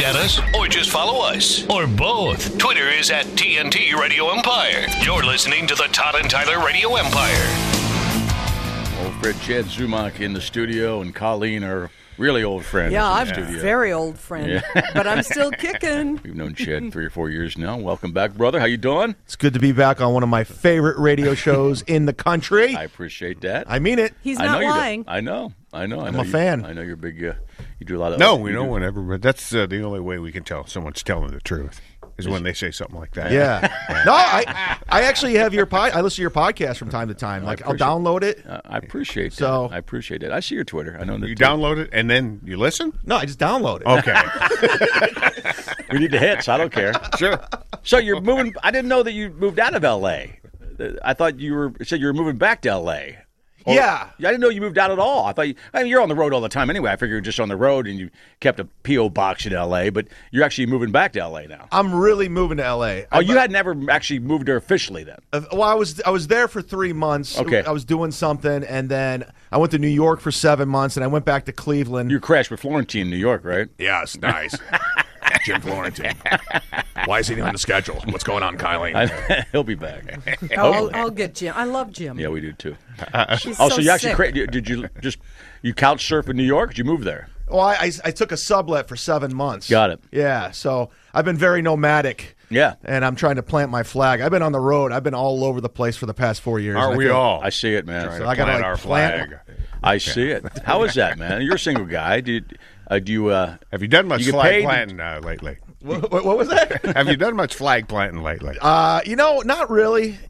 at us or just follow us or both. Twitter is at TNT Radio Empire. You're listening to the Todd and Tyler Radio Empire. Old friend Chad Zumock in the studio and Colleen are really old friends. Yeah, I'm a very old friend, but I'm still kicking. We've known Chad 3 or 4 years now. Welcome back, brother. How you doing? It's good to be back on one of my favorite radio shows in the country. I appreciate that. I mean it. He's not lying. I know. I'm a fan. I know you're big. You do a lot of. No, we know whenever, but that's the only way we can tell someone's telling the truth is when they say something like that. Yeah. No, I actually have your I listen to your podcast from time to time. Like I'll download it. I appreciate that. I appreciate it. I see your Twitter. I know that you download it and then you listen. No, I just download it. Okay. We need the hits. I don't care. Sure. So you're moving. I didn't know that you moved out of L.A. I thought you said you were moving back to L.A. Yeah. I didn't know you moved out at all. I mean, you're on the road all the time anyway. I figured you're just on the road and you kept a P.O. box in L.A., but you're actually moving back to L.A. now. I'm really moving to L.A. Oh, you had never actually moved there officially then? Well, I was there for 3 months. Okay. I was doing something, and then I went to New York for 7 months, and I went back to Cleveland. You crashed with Florentine in New York, right? Yes, nice. Jim Florentine. Why is he on the schedule? What's going on, Kylie? He'll be back. I'll get Jim. I love Jim. Yeah, we do too. She's So so you actually sick. did you couch surf in New York? Did you move there? Well, I took a sublet for 7 months. Got it. Yeah, so I've been very nomadic. Yeah. And I'm trying to plant my flag. I've been on the road. I've been all over the place for the past 4 years. Aren't we all? I see it, man. Trying I to gotta, plant like, our plant- flag. I see it. How is that, man? You're a single guy. Do you Have you done much you get flag paid? planting lately? What was that? Have you done much flag planting lately? Not really.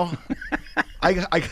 I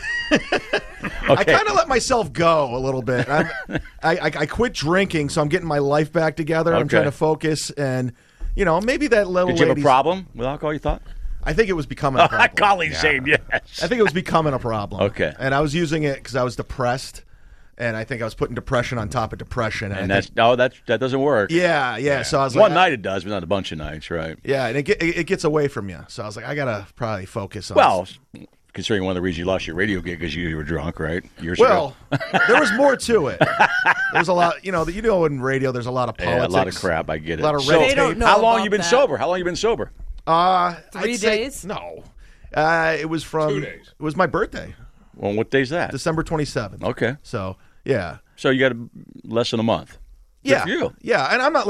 kind of let myself go a little bit. I quit drinking, so I'm getting my life back together. I'm Okay. trying to focus, and maybe that little. Did you have a lady's- problem with alcohol, you thought? I think it was becoming a problem. Colleen's saying yes. I think it was becoming a problem. Okay. And I was using it because I was depressed, and I think I was putting depression on top of depression. And I think- that doesn't work. yeah. So I was like, One night it does, but not a bunch of nights, right? yeah, and it gets away from you. So I was like, I gotta probably focus on. Well, considering one of the reasons you lost your radio gig because you were drunk, right? Years Well, ago. there was more to it. There's a lot, in radio, there's a lot of politics. Yeah, a lot of crap. I get it. A lot of So, red They don't tape. know how long about you been that. sober? How long you been sober? 3 I'd say- days? No. It was from 2 days. It was my birthday, Well, what day's that? December 27th. Okay. So yeah, So you got less than a month. Good yeah, for you. yeah. And I'm not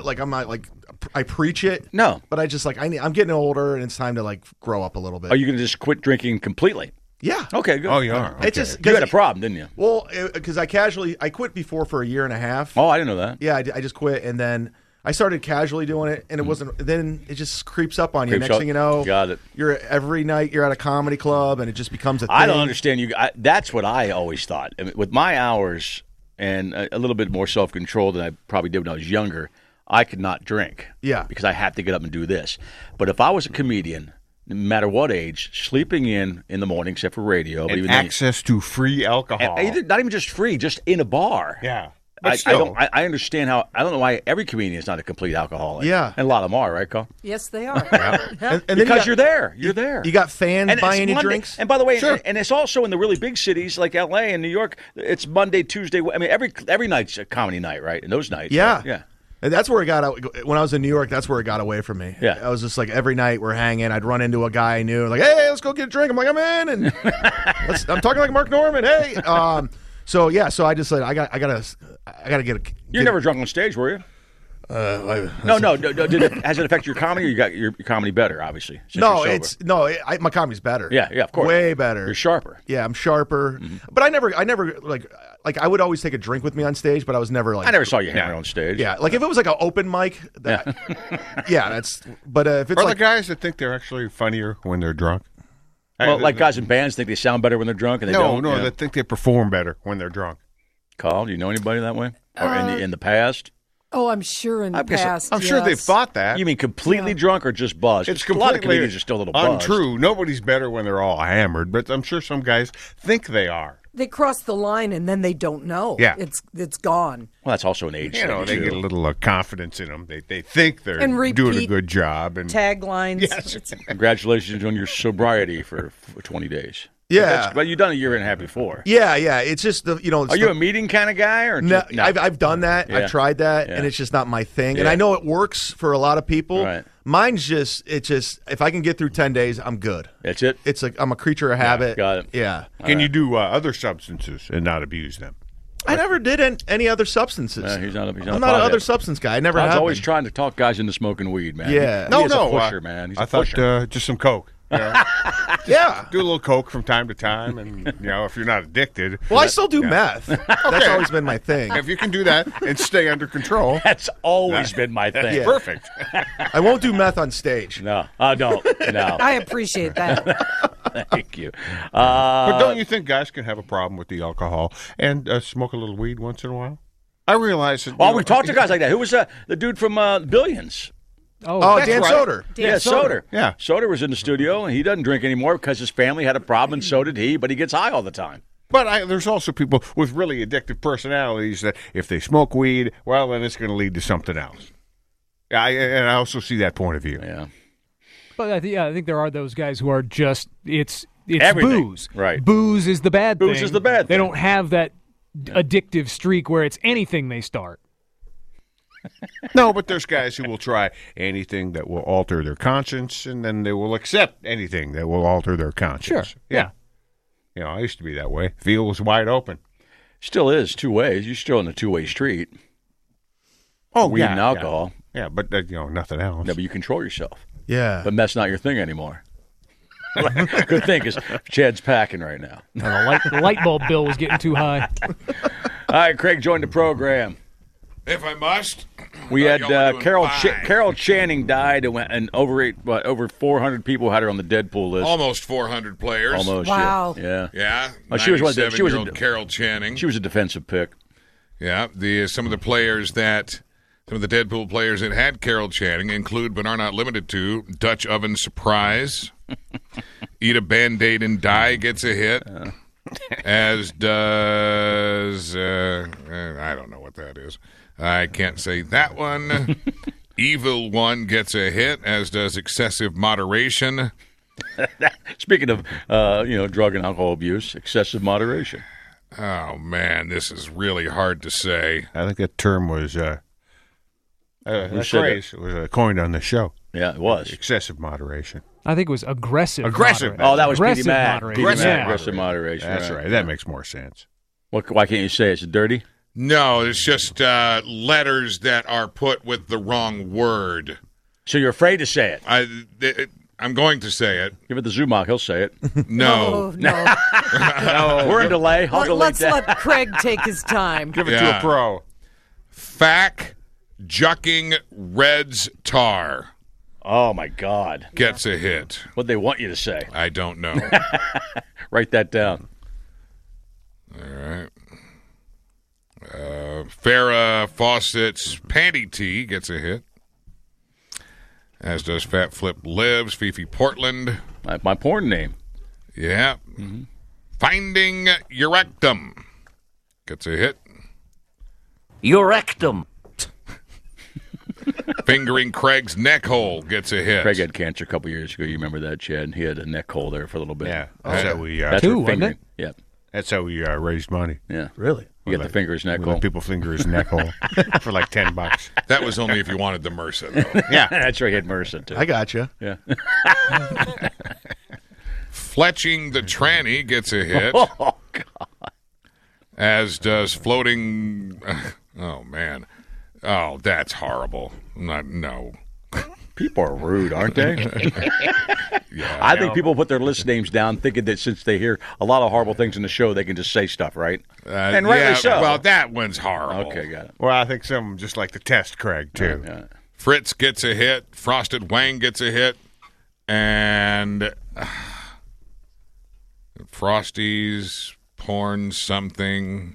I preach it. No. but I just I'm getting older, and it's time to grow up a little bit. Are you going to just quit drinking completely? Yeah. Okay, good. Oh, you are. It's just You had a problem, didn't you? Well, because I quit before for a year and a half. Oh, I didn't know that. Yeah, I just quit, and then I started casually doing it, and it wasn't. Then it just creeps up on you. Creeps Next up. thing you know, Got it. You're every night you're at a comedy club, and it just becomes a thing. I don't understand you. That's what I always thought. I mean, with my hours and a little bit more self-control than I probably did when I was younger, I could not drink. Yeah. Because I have to get up and do this. But if I was a comedian, no matter what age, sleeping in the morning, except for radio, but And even then- access to free alcohol. not even just free, just in a bar. Yeah. I But still. I understand how. I don't know why every comedian is not a complete alcoholic. Yeah. And a lot of them are, right, Carl? Yes, they are. And then Because you you're there. You're there. You got fans And it's buying you Monday- drinks. And by the way, Sure. and it's also in the really big cities like L.A. and New York. It's Monday, Tuesday. I mean, every night's a comedy night, right? And those nights. Yeah. right? Yeah. And that's where it got out. When I was in New York, that's where it got away from me. Yeah. I was just every night we're hanging. I'd run into a guy I knew, hey, let's go get a drink. I'm like, I'm in, and I'm talking like Mark Norman. Hey, so I just said I gotta get a. You're never drunk on stage, were you? No. Has it affected your comedy? Or you got your comedy better, obviously. Since you're sober? My comedy's better. Yeah, of course. way better. You're sharper. Yeah, I'm sharper. But I never I would always take a drink with me on stage, but I was never I never saw you hang around on stage. Yeah, if it was an open mic, that's. But if it's Are the guys that think they're actually funnier when they're drunk? Well, like guys in bands think they sound better when they're drunk, and they don't. No, you know? they think they perform better when they're drunk. Carl, do you know anybody that way? Or in the past? Oh, I'm sure in the guess- past. I'm sure they've yes. thought that. You mean completely drunk or just buzzed? It's a lot of completely comedians are still a little buzzed. untrue. Nobody's better when they're all hammered, but I'm sure some guys think they are. They cross the line and then they don't know. Yeah. It's gone. Well, that's also an age You know, thing, they too. get a little confidence in them. They think they're And repeat doing a good job. And Taglines. Yes. Congratulations on your sobriety for 20 days. Yeah. But you've done a year and a half before. Yeah. It's just it's Are you a meeting kind of guy? Or No, no? I've done that. Yeah. I've tried that, Yeah. and it's just not my thing. And Yeah. I know it works for a lot of people. Right. Mine's just if I can get through 10 days, I'm good. That's it? I'm a creature of habit. got it. Yeah. Can you do other substances and not abuse them? I never did any other substances. He's not a I'm not an other substance guy. I never Todd's have always been. trying to talk guys into smoking weed, man. Yeah. He is a pusher, man. He's I a thought pusher. just some coke. You know? Yeah. Do a little coke from time to time, and if you're not addicted. Well, I still do meth. That's always been my thing. If you can do that and stay under control, That's always been my thing. Yeah. perfect. I won't do meth on stage. No, I don't. No. I appreciate that. Thank you. But don't you think guys can have a problem with the alcohol and smoke a little weed once in a while? I realize that. Well, we talked to guys like that. Who was the dude from Billions? Oh, that's Dan right. Soder. Yeah, Soder. Yeah. Soder was in the studio, and he doesn't drink anymore because his family had a problem, and so did he, but he gets high all the time. But there's also people with really addictive personalities that if they smoke weed, well, then it's going to lead to something else. And I also see that point of view. Yeah. But I think there are those guys who are just it's Everything. booze. Right. Booze is the bad thing. Booze is the bad They thing. don't have that addictive streak where it's anything they start. No, but there's guys who will try anything that will alter their conscience, and then they will accept anything that will alter their conscience. Sure. Yeah. I used to be that way. Field was wide open. Still is two ways. You're still in a two-way street. Oh, Weed and alcohol. Yeah, but nothing else. No, but you control yourself. Yeah. But meth's not your thing anymore. Good thing, because Chad's packing right now. And the light bulb bill was getting too high. All right, Craig joined the program. If I must. We had Y'all are doing Carol fine. Carol Channing died, and over 400 people had her on the Deadpool list. Almost 400 players. Almost. Wow. Yeah. Yeah. Oh, she was one of the- she was a- 97-year-old Carol Channing. She was a defensive pick. Yeah. Some of the Deadpool players that had Carol Channing include, but are not limited to, Dutch Oven Surprise. Eat a Band-Aid and Die gets a hit. As does I don't know what that is. I can't say that one. Evil One gets a hit, as does Excessive Moderation. Speaking of drug and alcohol abuse, excessive moderation. Oh man, this is really hard to say. I think that term was that said phrase was coined on the show. Yeah, it was. Excessive moderation. I think it was aggressive. Aggressive. moderation. Oh, that was Petey aggressive Mac. moderation. Petey Mac, Yeah. aggressive moderation. That's right. That makes more sense. Why can't you say it's dirty? No, it's just letters that are put with the wrong word. So you're afraid to say it. I'm going to say it. Give it to Zumach. He'll say it. No. Oh, no. We're in delay. I'll delete Let's that. let Craig take his time. Give it to Yeah. a pro. Fack Jucking Reds Tar Oh, my God. gets a hit. What they want you to say. I don't know. Write that down. All right. Farrah Fawcett's Panty Tea gets a hit. As does Fat Flip Lives, Fifi Portland. My porn name. Yeah. Finding Your Rectum gets a hit. Your rectum. Fingering Craig's Neck Hole gets a hit. Craig had cancer a couple years ago. You remember that, Chad? He had a neck hole there for a little bit. Yeah. That's how we. That's Two, for wasn't fingering. it? Yeah. That's how we raised money. Yeah. Really? You got the finger his neck We let hole. people finger his neck hole for like $10. That was only if you wanted the MRSA, though. Yeah. That's right. He had MRSA, too. I got you. Yeah. Fletching the Tranny gets a hit. Oh, God. As does Floating. Oh, man. Oh, that's horrible. No. People are rude, aren't they? Yeah. I think people put their list names down thinking that since they hear a lot of horrible things in the show, they can just say stuff, right? And rightly yeah, so. Well, that one's horrible. Okay, got it. Well, I think some of them just like to test Craig, too. Yeah. Fritz gets a hit. Frosted Wang gets a hit. And Frosty's porn something.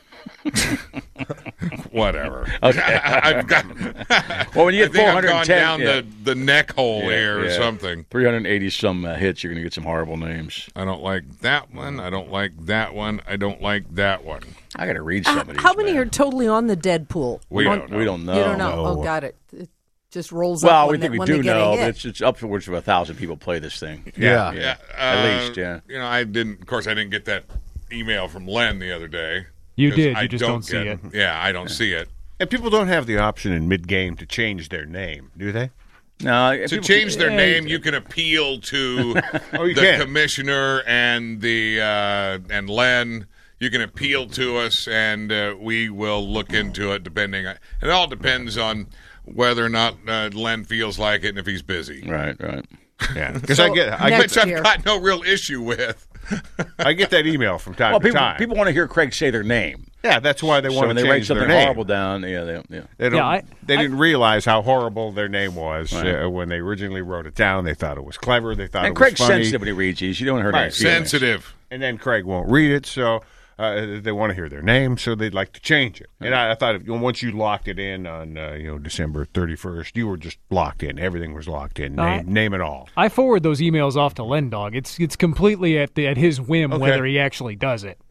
Whatever. Okay. I've got. Well, when you I get think I've 410, gone down yeah. the neck hole Yeah, there or yeah. something. 380 some hits, you're going to get some horrible names. I don't like that one. I don't like that one. I don't like that one. I got to read some of these. How many man. are totally on the Deadpool? We don't know. We don't know. You don't know. No. Oh, got it. just rolls up. Well, we when think they- we when do they get a know, hit. but it's upwards of 1,000 people play this thing. Yeah. At least, yeah. You know, I didn't get that email from Len the other day. You 'cause did. I You just don't see get it. Yeah, I don't see it. And people don't have the option in mid-game to change their name, do they? No, To change their name, you can appeal to you the can. commissioner and the and Len. You can appeal to us, and we will look into it. It all depends on whether or not Len feels like it and if he's busy. Right. Yeah, because So, I get Which I've year. got no real issue with. I get that email from time Well, to time. people want to hear Craig say their name. Yeah, that's why they So want when to they write change their something name. horrible down, they They don't. Yeah, they didn't realize how horrible their name was Right. when they originally wrote it down. They thought it was clever. They thought And it Craig's was funny. sensitive when he reads these. You don't hurt Right. his feelings. Sensitive. And then Craig won't read it, so they want to hear their name, so they'd like to change it. And I thought once you locked it in on December 31st, you were just locked in. Everything was locked in. Name it all. I forward those emails off to Len Dog. It's completely at his whim Okay. whether he actually does it.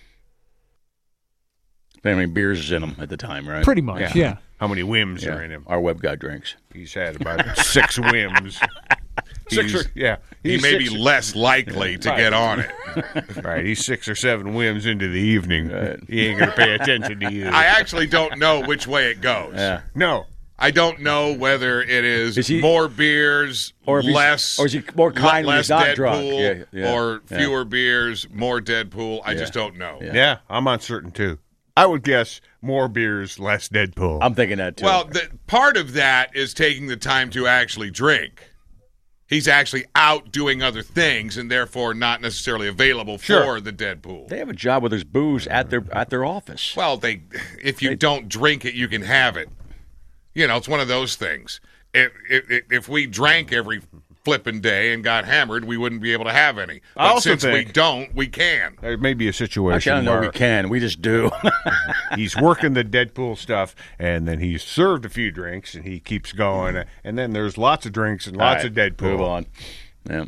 How many beers is in him at the time, right? Pretty much, yeah. How many whims Yeah. are in him? Our web guy drinks. He's had about 6 whims. He may be less likely to get on it. Right, he's 6 or 7 whims into the evening. He ain't going to pay attention to you. I actually don't know which way it goes. Yeah. No. I don't know whether it is he- more beers, Or if he's- less, or is he more kind when less he's not Deadpool, drunk? Yeah. or Yeah. fewer beers, more Deadpool. I just don't know. Yeah, I'm uncertain too. I would guess more beers, less Deadpool. I'm thinking that too. Well, part of that is taking the time to actually drink. He's actually out doing other things and therefore not necessarily available for the Deadpool. they have a job where there's booze at their office. Well, if you don't drink it, you can have it. You know, it's one of those things. If we drank every flipping day and got hammered, we wouldn't be able to have any. I But also since we think- don't, we can. There may be a situation Actually, I don't know where we can. We just do. he's working the Deadpool stuff, and then he's served a few drinks, and he keeps going, and then there's lots of drinks and lots of Deadpool. Move on. Yeah.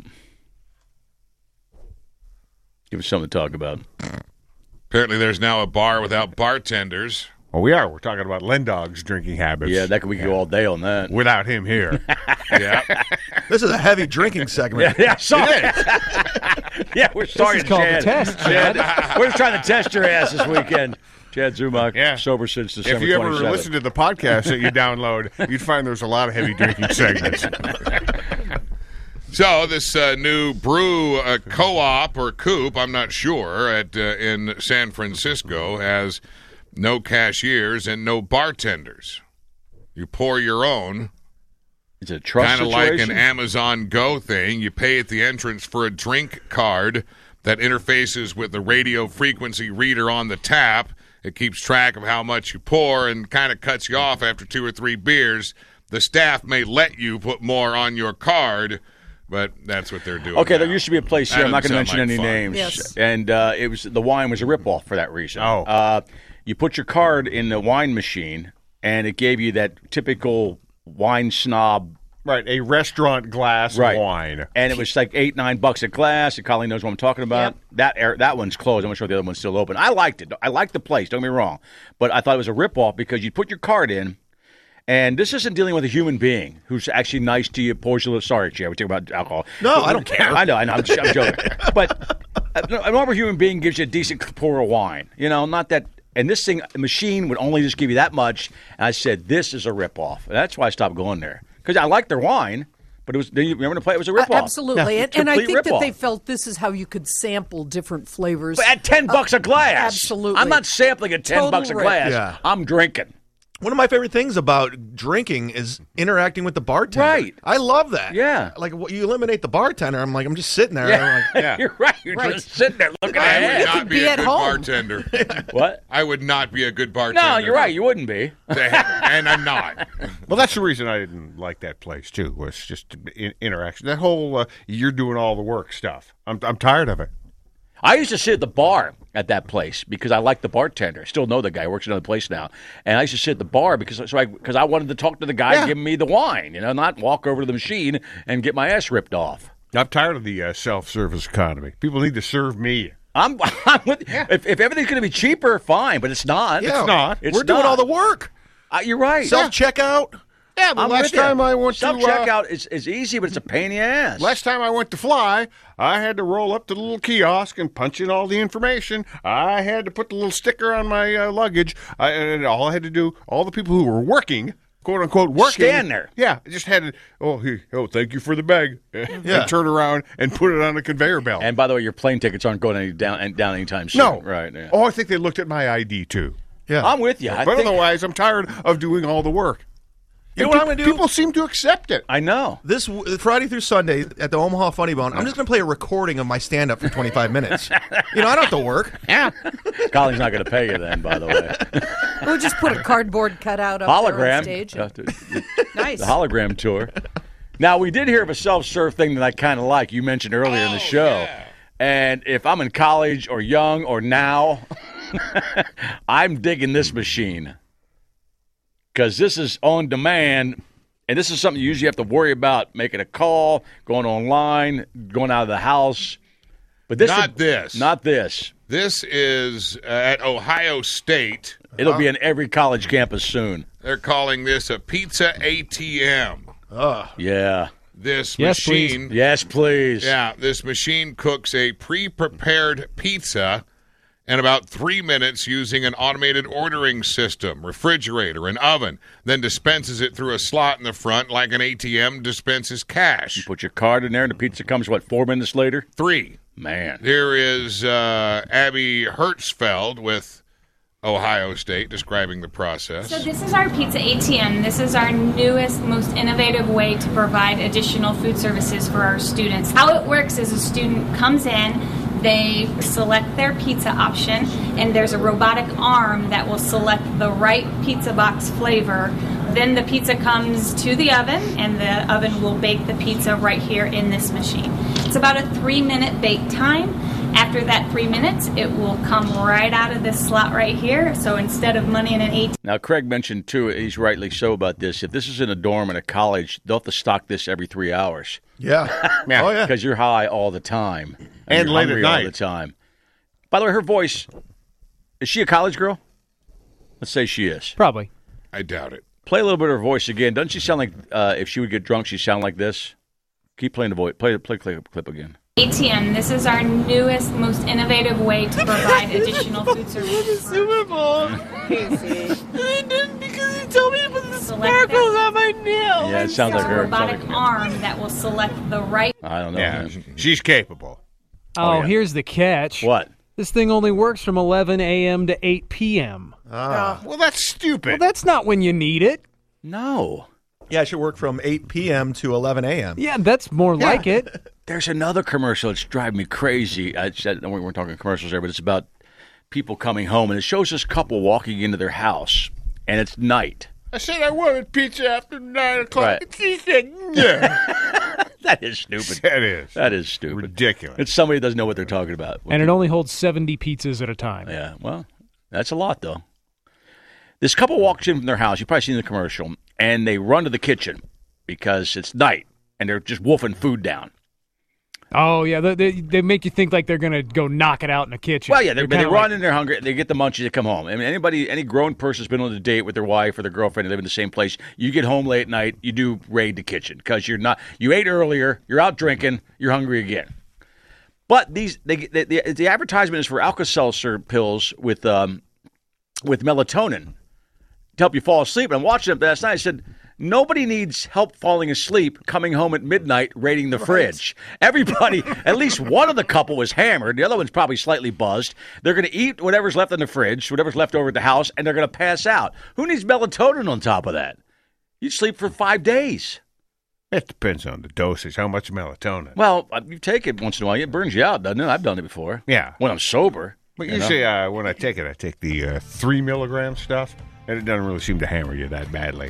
Give us something to talk about. Apparently, there's now a bar without bartenders. Well, we are. We're talking about Lendog's drinking habits. Yeah, we could go all day on that. Without him here. Yeah. This is a heavy drinking segment. Yeah, sorry. Yeah, we're sorry, This is called Chad. the test, Chad. We're just trying to test your ass this weekend. Chad Zumach, Yeah. sober since December If you ever 27th. listen to the podcast that you download, you'd find there's a lot of heavy drinking segments. So this new brew co-op or coop, I'm not sure, in San Francisco has no cashiers and no bartenders. You pour your own. It's a trust Kind of like situation. an Amazon Go thing. You pay at the entrance for a drink card that interfaces with the radio frequency reader on the tap. It keeps track of how much you pour and kind of cuts you off after 2 or 3 beers. The staff may let you put more on your card, but that's what they're doing. Okay, now. there used to be a place here. That I'm not going to doesn't mention sound any like fun. names. Yes. And it was the wine was a ripoff for that reason. Oh. You put your card in the wine machine, and it gave you that typical wine snob. Right, a restaurant glass Right. of wine. And it was like $8-9 a glass. And Colleen knows what I'm talking about. That one's closed. I'm not sure the other one's still open. I liked it. I liked the place. Don't get me wrong, but I thought it was a ripoff because you put your card in, and this isn't dealing with a human being who's actually nice to you. Pours you a little. Sorry, Chair. We're talking about alcohol. No, I don't care. I know. I'm joking. But a normal human being gives you a decent pour of wine. You know, not that. And this thing, the machine would only just give you that much. And I said, this is a ripoff. And that's why I stopped going there because I liked their wine. But it was. Remember the play? It was a ripoff. Absolutely. Yeah, and I complete think that ripoff. they felt this is how you could sample different flavors. But at $10 a glass. Absolutely. I'm not sampling at $10 Total a rip. glass. Yeah. I'm drinking. One of my favorite things about drinking is interacting with the bartender. Right. I love that. Yeah. Like, you eliminate the bartender. I'm just sitting there. Yeah. I'm like, You're right. You're Right. just sitting there looking I at would it. not could be be a at good home. bartender. What? I would not be a good bartender. No, you're right. You wouldn't be. And I'm not. Well, that's the reason I didn't like that place, too, was just interaction. That whole you're doing all the work stuff. I'm tired of it. I used to sit at the bar at that place because I liked the bartender. I still know the guy. He works at another place now. And I used to sit at the bar because I wanted to talk to the guy giving me the wine, not walk over to the machine and get my ass ripped off. I'm tired of the self-service economy. People need to serve me. I'm with, if everything's going to be cheaper, fine, but it's not. Yeah, It's not. It's we're doing not. all the work. You're right. Self-checkout. Yeah, but I'm last with you. time I went to self-checkout is easy, but it's a pain in the ass. last time I went to fly, I had to roll up to the little kiosk and punch in all the information. I had to put the little sticker on my luggage. And all I had to do, all the people who were working, quote unquote, working, stand there. Yeah, I just had to. Thank you for the bag. And turn around and put it on a conveyor belt. And by the way, your plane tickets aren't going down anytime soon. No, right? Yeah. Oh, I think they looked at my ID too. Yeah. I'm with you. But otherwise, I'm tired of doing all the work. You know what I'm going to do? People seem to accept it. I know. This Friday through Sunday at the Omaha Funny Bone, I'm just going to play a recording of my stand-up for 25 minutes. I don't have to work. Yeah. Colleen's not going to pay you then, by the way. We'll just put a cardboard cutout up there on stage. Nice. The hologram tour. Now, we did hear of a self-serve thing that I kind of like. You mentioned earlier in the show. Yeah. And if I'm in college or young or now, I'm digging this machine. Because this is on demand, and this is something you usually have to worry about, making a call, going online, going out of the house. But this Not this. Not this. This is at Ohio State. It'll be in every college campus soon. They're calling this a pizza ATM. Yeah. This Yes, machine. Yes, please. Yeah, this machine cooks a pre-prepared pizza in about 3 minutes using an automated ordering system, refrigerator, and oven, then dispenses it through a slot in the front like an ATM dispenses cash. Put your card in there, and the pizza comes, 4 minutes later? 3. Man. Here is Abby Hertzfeld with Ohio State describing the process. So this is our pizza ATM. This is our newest, most innovative way to provide additional food services for our students. How it works is a student comes in, they select their pizza option, and there's a robotic arm that will select the right pizza box flavor. Then the pizza comes to the oven, and the oven will bake the pizza right here in this machine. It's about a 3-minute bake time. After that 3 minutes, it will come right out of this slot right here. So instead of money in an ATM. Now, Craig mentioned, too, he's rightly so about this. If this is in a dorm in a college, they'll have to stock this every 3 hours. Yeah. Oh, yeah. Because you're high all the time. And you're late at hungry night. all the time. By the way, her voice, is she a college girl? Let's say she is. Probably. I doubt it. Play a little bit of her voice again. Doesn't she sound like, if she would get drunk, she'd sound like this? Keep playing the voice. Play clip again. ATM. This is our newest, most innovative way to provide additional food services. Super Bowl. Casey. Because he told me to put the sparkles on my nails. Yeah, it sounds like There's a her. robotic arm that will select the right. I don't know. Yeah, man. she's capable. Oh, yeah. here's the catch. What? This thing only works from 11 a.m. to 8 p.m. Well, that's stupid. Well, that's not when you need it. No. Yeah, it should work from 8 p.m. to 11 a.m. Yeah, that's more like it. There's another commercial that's driving me crazy. I said we weren't talking commercials there, but it's about people coming home, and it shows this couple walking into their house, and it's night. I said I wanted pizza after 9 o'clock. Right. And she said, no. That is stupid. That is. That is stupid. Ridiculous. It's somebody that doesn't know what they're talking about. And it only holds 70 pizzas at a time. Yeah, well, that's a lot, though. This couple walks in from their house. You've probably seen the commercial, and they run to the kitchen because it's night, and they're just wolfing food down. Oh, yeah. They make you think like they're going to go knock it out in the kitchen. Well, yeah, They're they kinda run like- and they're hungry. They get the munchies, they come home. I mean, any grown person's been on a date with their wife or their girlfriend, they live in the same place. You get home late at night, you do raid the kitchen because you ate earlier, you're out drinking, you're hungry again. But the advertisement is for Alka-Seltzer pills with melatonin to help you fall asleep. And I'm watching it last night. I said, nobody needs help falling asleep coming home at midnight raiding the fridge. Everybody, at least one of the couple was hammered. The other one's probably slightly buzzed. They're going to eat whatever's left in the fridge, whatever's left over at the house, and they're going to pass out. Who needs melatonin on top of that? You sleep for 5 days. It depends on the dosage, how much melatonin. Well, you take it once in a while. It burns you out, doesn't it? I've done it before. Yeah. When I'm sober. But you know? usually when I take the 3 milligram stuff, and it doesn't really seem to hammer you that badly.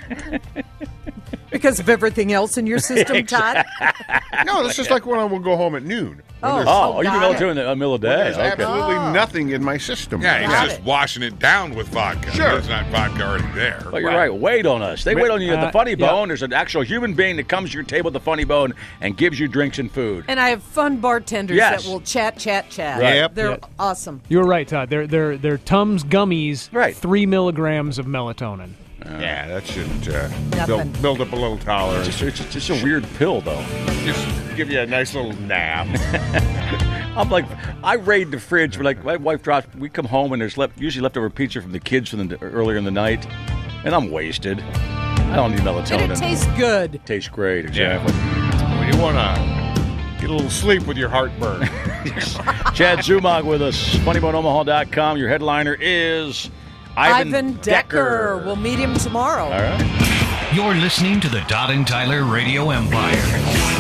Because of everything else in your system, Todd? No, this is like when I will go home at noon. Oh, you can got it. melatonin in the middle of the day. There's Okay. absolutely nothing in my system. Yeah, he's Got just it. washing it down with vodka. Sure. There's not vodka already there. But you're right. Wait on us. They wait on you at the Funny yeah. Bone. There's an actual human being that comes to your table at the Funny Bone and gives you drinks and food. And I have fun bartenders Yes. that will chat. Right. Yep. They're Yep. awesome. You were right, Todd. They're Tums gummies, Right. 3 milligrams of melatonin. Yeah, that shouldn't build up a little tolerance. It's just a weird pill, though. Just give you a nice little nap. I'm like, I raid the fridge. My wife drops. We come home and there's usually leftover pizza from the kids from earlier in the night, and I'm wasted. I don't need melatonin. And it tastes good. Tastes great, exactly. Yeah. Well, you want to get a little sleep with your heartburn. Chad Zumach with us. FunnyBoneOmaha.com. Your headliner is Ivan Decker. We'll meet him tomorrow. All right. You're listening to the Todd and Tyler Radio Empire.